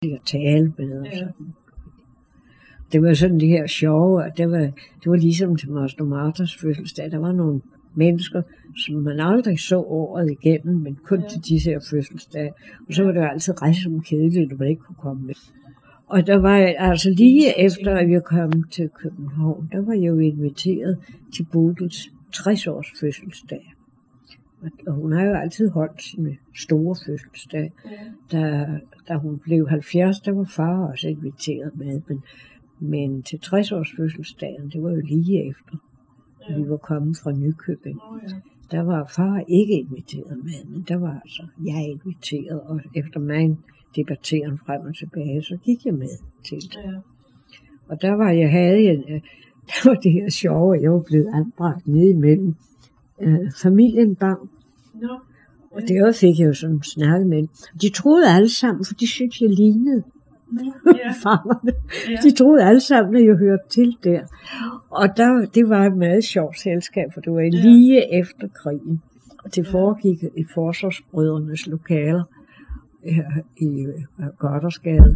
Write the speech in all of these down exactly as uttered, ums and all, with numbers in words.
at tale med og sådan. Det var sådan det her sjove, at det var, det var ligesom til Moster Marthas fødselsdag. Der var nogle mennesker, som man aldrig så året igennem, men kun ja. til disse her fødselsdage. Og så var det jo altid rejse som kedeligt, at man ikke kunne komme med. Og der var altså lige efter, at vi kom til København, der var jeg jo inviteret til Bodils tres års fødselsdag. Og hun har jo altid holdt sine store fødselsdag. Da, da hun blev halvfjerds, der var far også inviteret med, men, men til tres års fødselsdagen, det var jo lige efter, ja. vi var kommet fra Nykøbing. Oh, ja. Der var far ikke inviteret med, men der var altså jeg inviteret, og efter mig debatteren frem og tilbage, så gik jeg med til det. Ja. Og der var jeg havde en, der var det her sjove, jeg var blevet anbragt ned imellem øh, familien Bang. No. Og det fik jeg jo sådan snakket med. De troede alle sammen, for de synes, jeg lignede no. yeah. farmerne. Yeah. De troede alle sammen, at jeg hørte til der. Og der, det var et meget sjovt selskab, for det var lige yeah. efter krigen. Og det foregik i Forsvarsbrødrenes lokaler her i Goddersgade.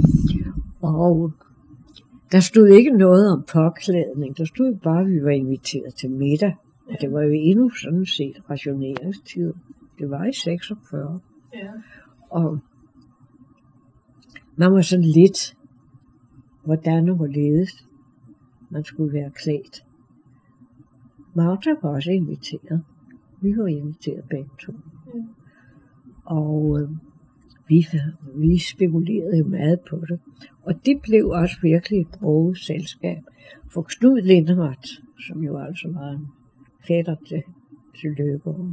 Og der stod ikke noget om påklædning. Der stod bare, at vi var inviteret til middag. Og det var jo endnu sådan set rationeringstid. Det var i seksogfyrre. Ja. Og man var sådan lidt, hvordan og hvorledes man skulle være klædt. Martha var også inviteret. Vi var inviteret begge to. Ja. Og øh, vi, vi spekulerede jo meget på det. Og det blev også virkelig et broget selskab. For Knud Lindemark, som jo altså var en fætter til, til Løkke, og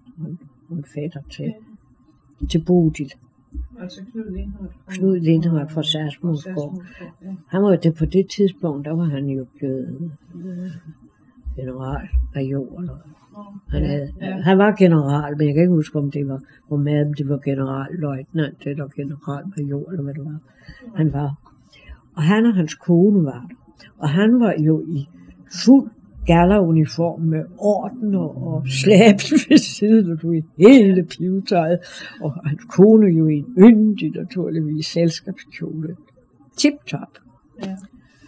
en fætter til, ja. til Bodil. Altså Knud Lindemark? Knud Lindemark fra Sarsmosgård. Ja. Han var det på det tidspunkt, der var han jo blevet øh, generalmajor. Eller, han, havde, ja. han var general, men jeg kan ikke huske, om det var, om det var generalløjtnant eller generalmajor, eller hvad det var. Ja. Han var. Og han og hans kone var der. Og han var jo i fuld galleruniform med orden og slæbt ved siden, og du i hele pivetøjet. Og hans kone jo i en yndig, naturligvis, selskabskjole. Tip-top. Ja.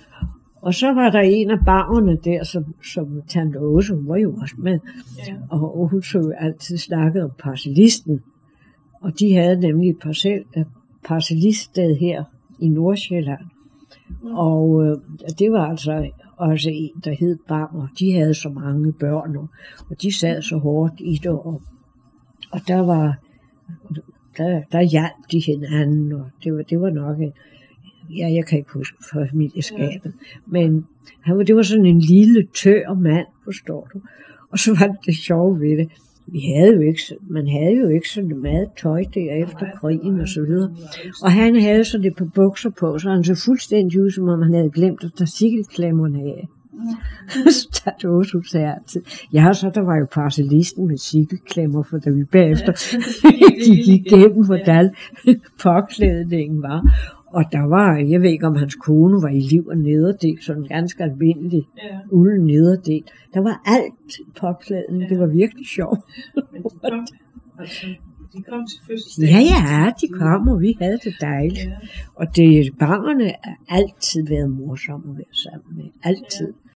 Og så var der en af barerne der, som, som Tante Åse, hun var jo også med. Ja. Og hun så altid snakket om parcellisten. Og de havde nemlig et parcel, parcelliststed her i Nordsjælland. Mm. Og øh, det var altså også en, der hed Bang, og de havde så mange børn, og, og de sad så hårdt i det, og, og der var, der, der hjalp de hinanden, og det var, det var nok en, ja, jeg kan ikke huske familieskabet, ja. Men han var, det var sådan en lille tør mand, forstår du, og så var det det sjove ved det. Vi havde jo ikke, man havde jo ikke sådan meget tøj der efter krigen og så videre. Og han havde sådan et par bukser på, så han så fuldstændig ud, som om han havde glemt at tage sikkelklemmerne af. Så tager det også, hun sagde altid. Ja, så der var jo parcellisten med sikkelklemmer, for da vi bagefter gik igennem, hvordan påklædningen var. Og der var, jeg ved ikke om hans kone var i liv og nederdel, sådan ganske almindelig ja. ulden nederdel. Der var alt påklædning, ja. Det var virkelig sjovt. Men de kom, altså, de kom til fødselsdag? Ja, ja, de kom, og vi havde det dejligt. Ja. Og det, barngerne har altid været morsomme at være sammen med. Altid. Ja.